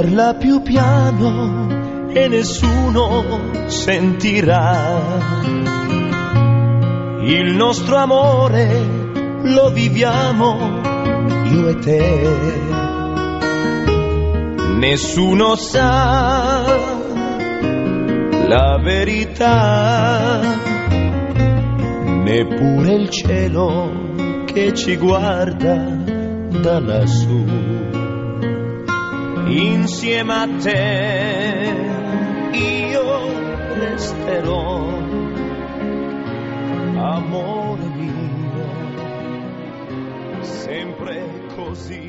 Parla più piano e nessuno sentirà. Il nostro amore lo viviamo io e te. Nessuno sa la verità, neppure il cielo che ci guarda da lassù. Insieme a te io resterò, amore mio, sempre così.